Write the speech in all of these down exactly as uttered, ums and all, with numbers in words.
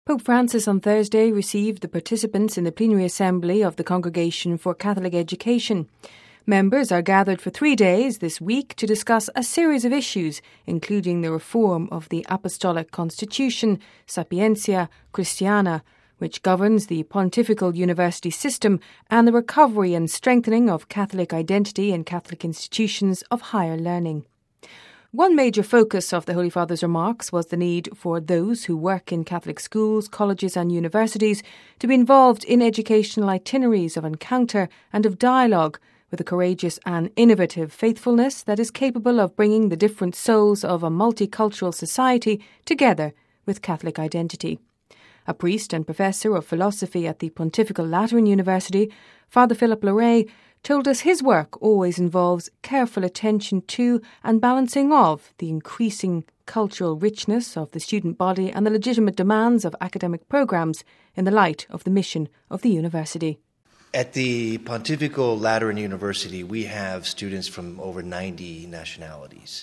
Pope Francis on Thursday received the participants in the plenary assembly of the Congregation for Catholic Education. Members are gathered for three days this week to discuss a series of issues, including the reform of the Apostolic Constitution, Sapientia Christiana, which governs the pontifical university system, and the recovery and strengthening of Catholic identity in Catholic institutions of higher learning. One major focus of the Holy Father's remarks was the need for those who work in Catholic schools, colleges and universities to be involved in educational itineraries of encounter and of dialogue with a courageous and innovative faithfulness that is capable of bringing the different souls of a multicultural society together with Catholic identity. A priest and professor of philosophy at the Pontifical Lateran University, Father Philip Larrey, told us his work always involves careful attention to and balancing of the increasing cultural richness of the student body and the legitimate demands of academic programs in the light of the mission of the university. At the Pontifical Lateran University, we have students from over ninety nationalities,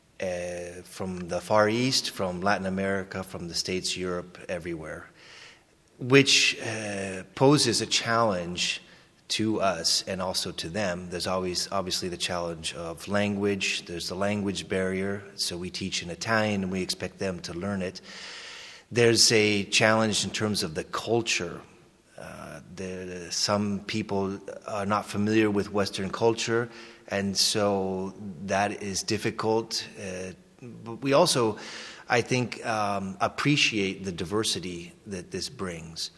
uh, from the Far East, from Latin America, from the States, Europe, everywhere, which uh, poses a challenge to us and also to them. There's always obviously the challenge of language. There's the language barrier, so we teach in Italian and we expect them to learn it. There's a challenge in terms of the culture. Uh, there, some people are not familiar with Western culture, and so that is difficult. Uh, but we also, I think, um, appreciate the diversity that this brings.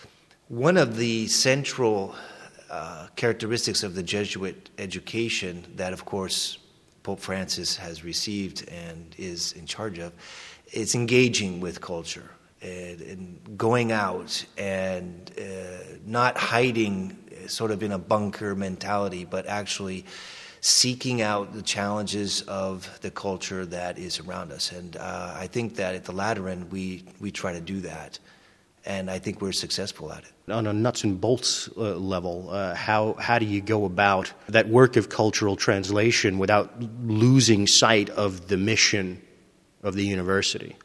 One of the central Uh, characteristics of the Jesuit education that, of course, Pope Francis has received and is in charge of, is engaging with culture and, and going out and uh, not hiding sort of in a bunker mentality, but actually seeking out the challenges of the culture that is around us. And uh, I think that at the Lateran, we, we try to do that. And I think we're successful at it. On a nuts and bolts uh, level, uh, how how do you go about that work of cultural translation without losing sight of the mission of the university?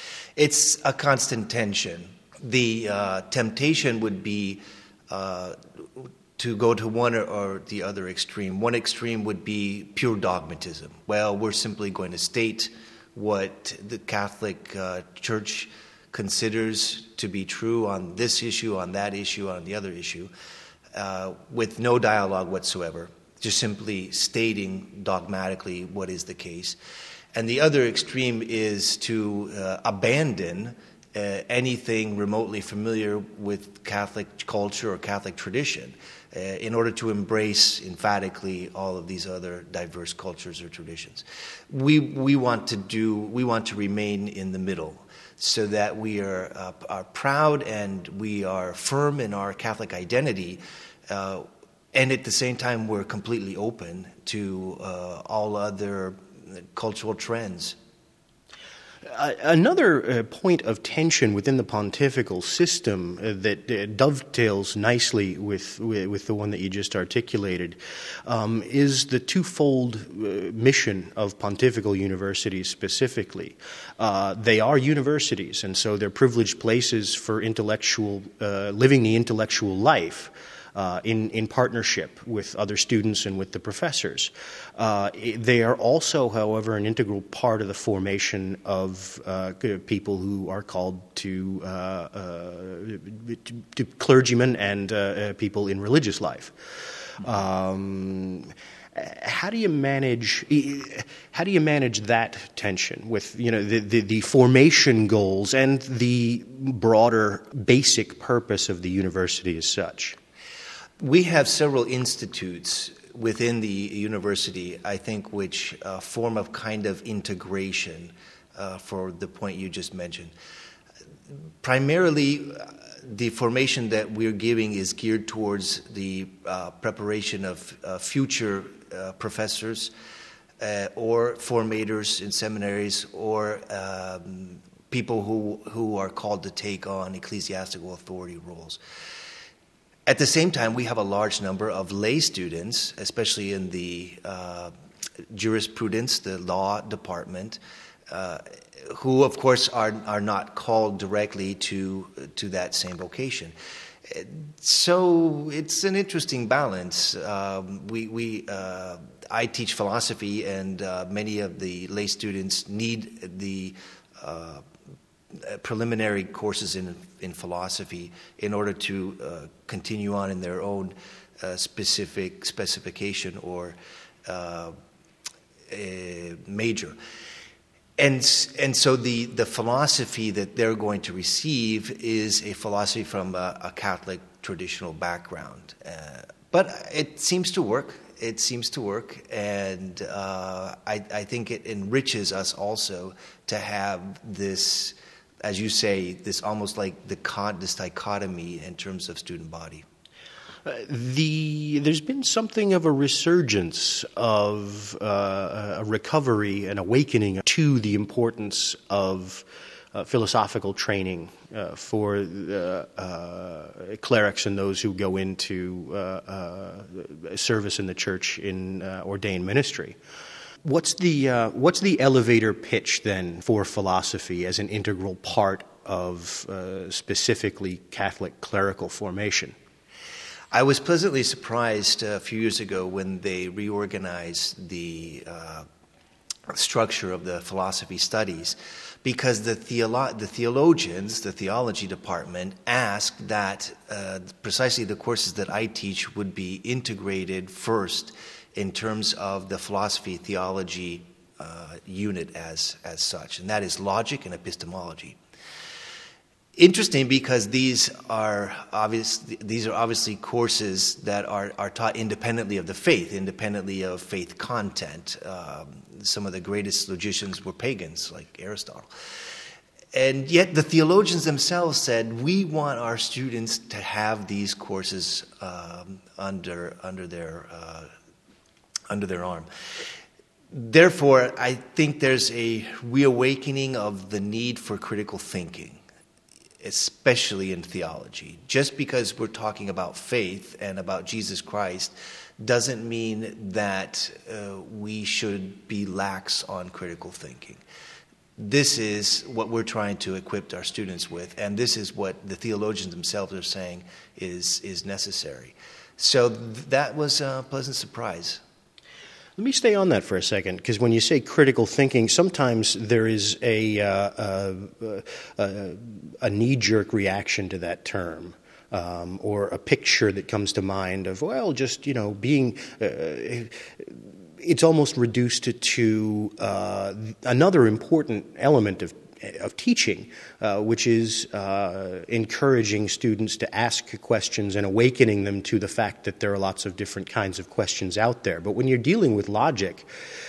It's a constant tension. The uh, temptation would be uh, to go to one or, or the other extreme. One extreme would be pure dogmatism. Well, we're simply going to state what the Catholic uh, Church considers to be true on this issue, on that issue, on the other issue, uh, with no dialogue whatsoever, just simply stating dogmatically what is the case. And the other extreme is to uh, abandon uh, anything remotely familiar with Catholic culture or Catholic tradition uh, in order to embrace emphatically all of these other diverse cultures or traditions. We we want to do we want to remain in the middle, so that we are, uh, are proud and we are firm in our Catholic identity, uh, and at the same time we're completely open to uh, all other cultural trends. Uh, another uh, point of tension within the pontifical system uh, that uh, dovetails nicely with, with with the one that you just articulated um, is the twofold uh, mission of pontifical universities specifically. Uh, they are universities, and so they're privileged places for intellectual uh, living the intellectual life. Uh, in, in partnership with other students and with the professors. Uh, they are also, however, an integral part of the formation of uh, people who are called to, uh, uh, to, to clergymen and uh, uh, people in religious life. Um, How do you manage? How do you manage that tension with, you know, the, the, the formation goals and the broader basic purpose of the university as such? We have several institutes within the university, I think, which uh, form a kind of integration uh, for the point you just mentioned. Primarily, uh, the formation that we're giving is geared towards the uh, preparation of uh, future uh, professors uh, or formators in seminaries or um, people who, who are called to take on ecclesiastical authority roles. At the same time, we have a large number of lay students, especially in the uh, jurisprudence, the law department, uh, who, of course, are are not called directly to to that same vocation. So it's an interesting balance. Um, we we uh, I teach philosophy, and uh, many of the lay students need the uh, preliminary courses in in philosophy in order to uh, continue on in their own uh, specific specification or uh, a major. And and so the, the philosophy that they're going to receive is a philosophy from a, a Catholic traditional background. Uh, but it seems to work. It seems to work. And uh, I, I think it enriches us also to have this, as you say, this almost like the this dichotomy in terms of student body. Uh, the there's been something of a resurgence of uh, a recovery, an awakening to the importance of uh, philosophical training uh, for the, uh, clerics and those who go into uh, uh, service in the church in uh, ordained ministry. What's the uh, what's the elevator pitch then for philosophy as an integral part of uh, specifically Catholic clerical formation? I was pleasantly surprised a few years ago when they reorganized the uh, structure of the philosophy studies, because the, theolo- the theologians, the theology department, asked that uh, precisely the courses that I teach would be integrated first in terms of the philosophy theology uh, unit as as such, and that is logic and epistemology. Interesting, because these are obvious. These are obviously courses that are, are taught independently of the faith, independently of faith content. Um, some of the greatest logicians were pagans, like Aristotle. And yet the theologians themselves said, we want our students to have these courses um, under under their uh, under their arm. Therefore, I think there's a reawakening of the need for critical thinking, especially in theology. Just because we're talking about faith and about Jesus Christ doesn't mean that uh, we should be lax on critical thinking. This is what we're trying to equip our students with, and this is what the theologians themselves are saying is, is necessary. So th- that was a pleasant surprise. Let me stay on that for a second, because when you say critical thinking, sometimes there is a, uh, a, a, a knee-jerk reaction to that term, um, or a picture that comes to mind of, well, just, you know, being... Uh, it's almost reduced to, to uh, another important element of of teaching, uh, which is uh, encouraging students to ask questions and awakening them to the fact that there are lots of different kinds of questions out there. But when you're dealing with logic,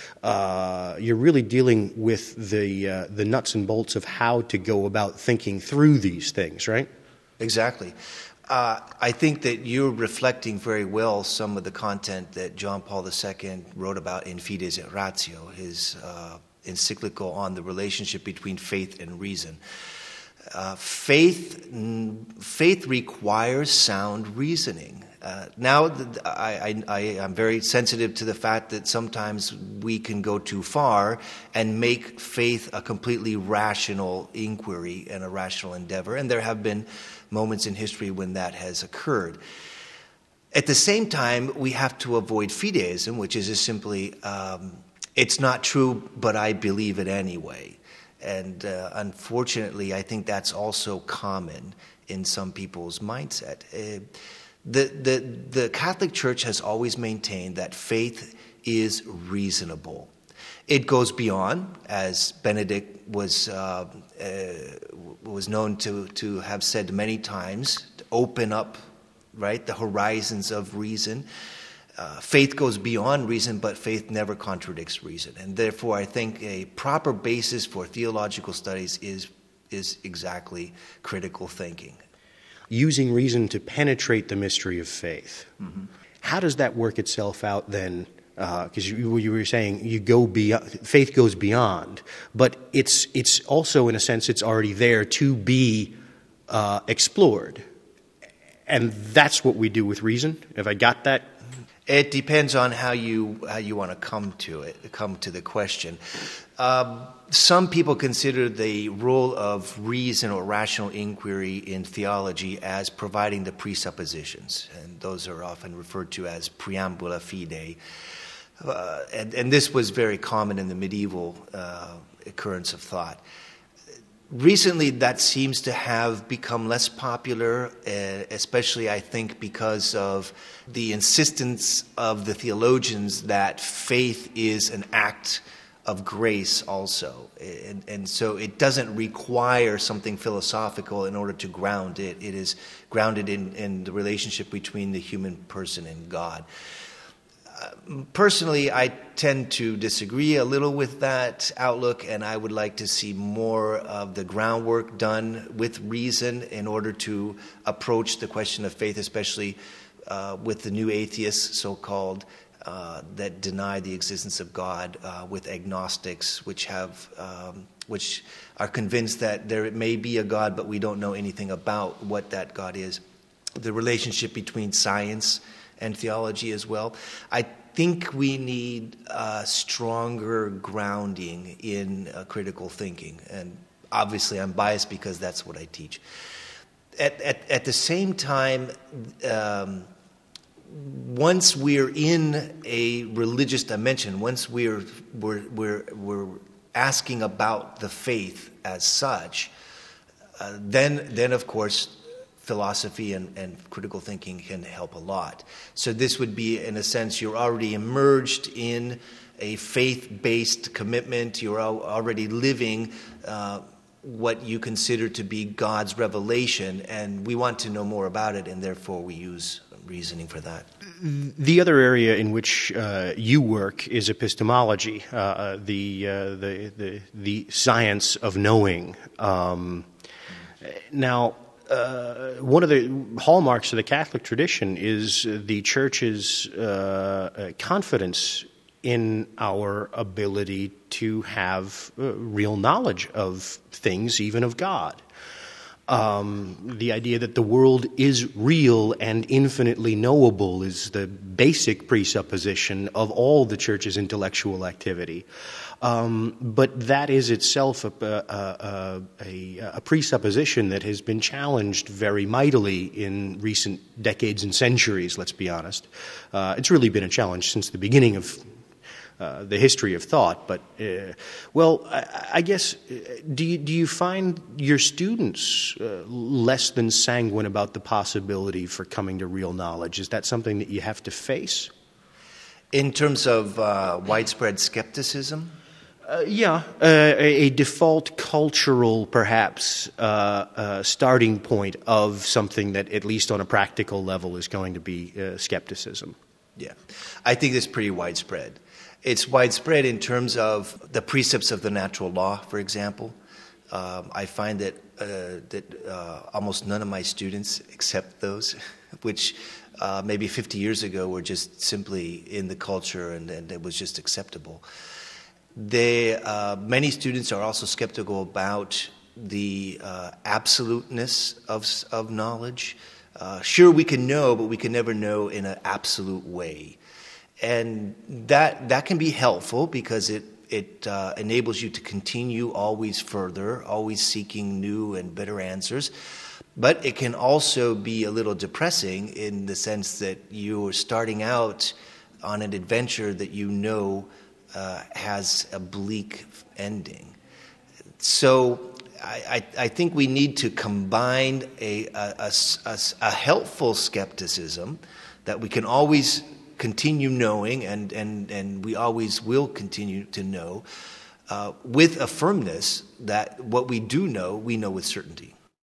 uh, you're really dealing with the uh, the nuts and bolts of how to go about thinking through these things, right? Exactly. Uh, I think that you're reflecting very well some of the content that John Paul the Second wrote about in Fides et Ratio, his uh, encyclical on the relationship between faith and reason. Uh, faith, faith requires sound reasoning. Uh, now, I, I, I am very sensitive to the fact that sometimes we can go too far and make faith a completely rational inquiry and a rational endeavor, and there have been moments in history when that has occurred. At the same time, we have to avoid fideism, which is just simply, um, it's not true, but I believe it anyway. And uh, unfortunately, I think that's also common in some people's mindset. Uh, the, the, the Catholic Church has always maintained that faith is reasonable. It goes beyond, as Benedict was uh, uh, was known to, to have said many times, to open up, right, the horizons of reason. Uh, faith goes beyond reason, but faith never contradicts reason. And therefore, I think a proper basis for theological studies is is exactly critical thinking. Using reason to penetrate the mystery of faith. Mm-hmm. How does that work itself out then? Because uh, you, you were saying you go beyond, faith goes beyond, but it's it's also in a sense it's already there to be uh, explored, and that's what we do with reason. Have I got that? It depends on how you how you want to come to it, come to the question. Um, some people consider the role of reason or rational inquiry in theology as providing the presuppositions, and those are often referred to as preambula fidei. Uh, and, and this was very common in the medieval uh, occurrence of thought. Recently, that seems to have become less popular, uh, especially, I think, because of the insistence of the theologians that faith is an act of grace also. And, and so it doesn't require something philosophical in order to ground it. It is grounded in, in the relationship between the human person and God. Personally, I tend to disagree a little with that outlook, and I would like to see more of the groundwork done with reason in order to approach the question of faith, especially uh, with the new atheists, so-called, uh, that deny the existence of God, uh, with agnostics, which have, um, which are convinced that there may be a God, but we don't know anything about what that God is. The relationship between science and theology as well. I think we need a stronger grounding in uh, critical thinking. And obviously I'm biased because that's what I teach. At, at, at the same time, um, once we're in a religious dimension, once we're, we're, we're, we're asking about the faith as such, uh, then, then of course, philosophy and, and critical thinking can help a lot. So this would be, in a sense, you're already immersed in a faith-based commitment. You're al- already living uh, what you consider to be God's revelation, and we want to know more about it, and therefore we use reasoning for that. The other area in which uh, you work is epistemology, uh, the, uh, the the the science of knowing. Um, now. Uh, one of the hallmarks of the Catholic tradition is the Church's uh, confidence in our ability to have uh, real knowledge of things, even of God. Um, the idea that the world is real and infinitely knowable is the basic presupposition of all the Church's intellectual activity. Um, but that is itself a, a, a, a presupposition that has been challenged very mightily in recent decades and centuries, let's be honest. Uh, it's really been a challenge since the beginning of uh, the history of thought. But, uh, well, I, I guess, do you, do you find your students uh, less than sanguine about the possibility for coming to real knowledge? Is that something that you have to face? In terms of uh, widespread skepticism? Uh, yeah, uh, a, a default cultural, perhaps, uh, uh, starting point of something that, at least on a practical level, is going to be uh, skepticism. Yeah, I think it's pretty widespread. It's widespread in terms of the precepts of the natural law, for example. Um, I find that uh, that uh, almost none of my students accept those, which uh, maybe fifty years ago were just simply in the culture and, and it was just acceptable. They, uh, many students are also skeptical about the uh, absoluteness of, of knowledge. Uh, sure, we can know, but we can never know in an absolute way. And that that can be helpful because it, it uh, enables you to continue always further, always seeking new and better answers. But it can also be a little depressing in the sense that you're starting out on an adventure that you know Uh, has a bleak ending. So I, I, I think we need to combine a, a, a, a helpful skepticism that we can always continue knowing and, and, and we always will continue to know uh, with a firmness that what we do know, we know with certainty.